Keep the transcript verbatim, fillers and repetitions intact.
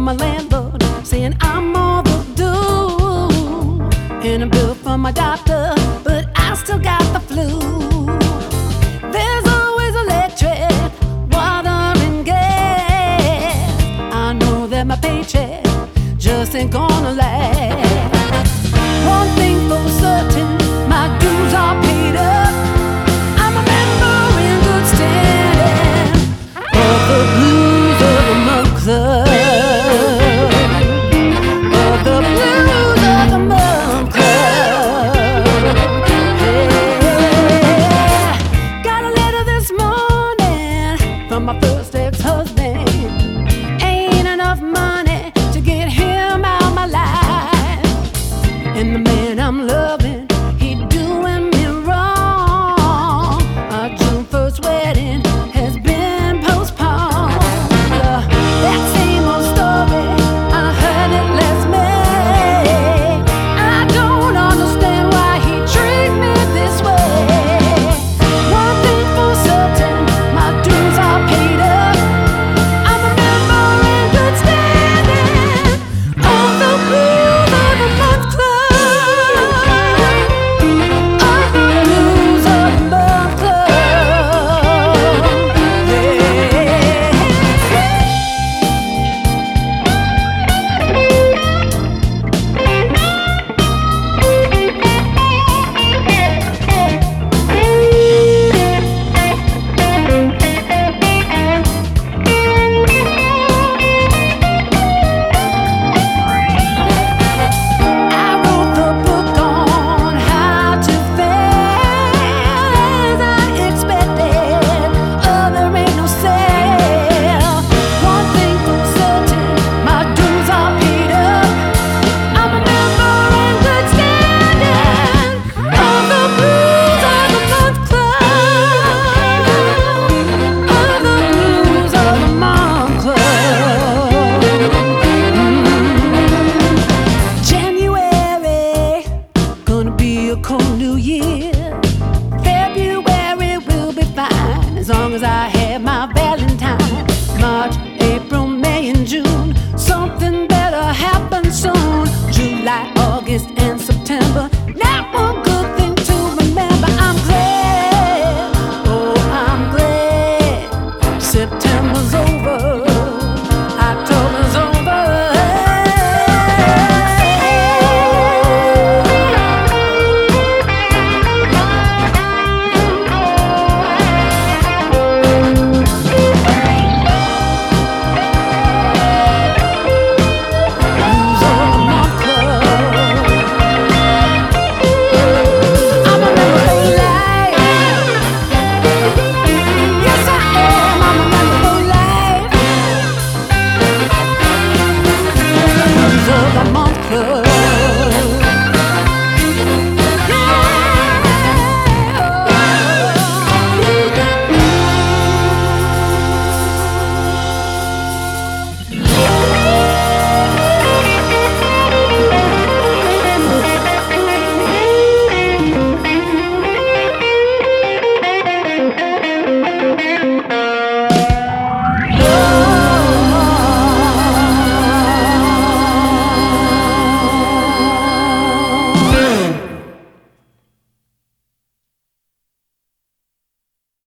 my landlord saying I'm overdue, and a bill from my doctor, but I still got the flu. There's always electric, water and gas. I know that my paycheck just ain't gonna last. One thing for certain, my dues are paid up. I'm a member in good standing of the Blues of the Month Club. Of the Blues of the Month Club. Yeah. Got a letter this morning from my first ex-husband. Ain't enough money to get him out my life. And the man I'm loving, he doing me wrong. Our June first wedding has been postponed. Uh, that same old story, I heard it last May. I don't understand why he treat me this way. One thing for certain, my dues are paid up. I'm a member in good standing of the Blues of the Month Club. Of the Blues of the Month Club. I wrote the book on how to fail as I expected. Other ain't no sale. One thing for certain, my dues are paid up. I'm a member in good standing of the Blues of the Month Club. Of the Blues of the Month Club. January, gonna be a cold new year. February will be fine as long as I have my Valentine. March, April, May, and June, something better happen soon. July,